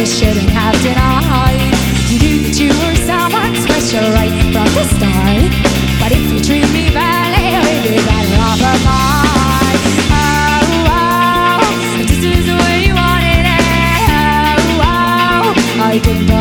shouldn't have denied. You knew that you were someone special right from the start. But if you treat me badly, maybe better off apart. Oh, oh, this is the way you wanted it. Oh, oh, I think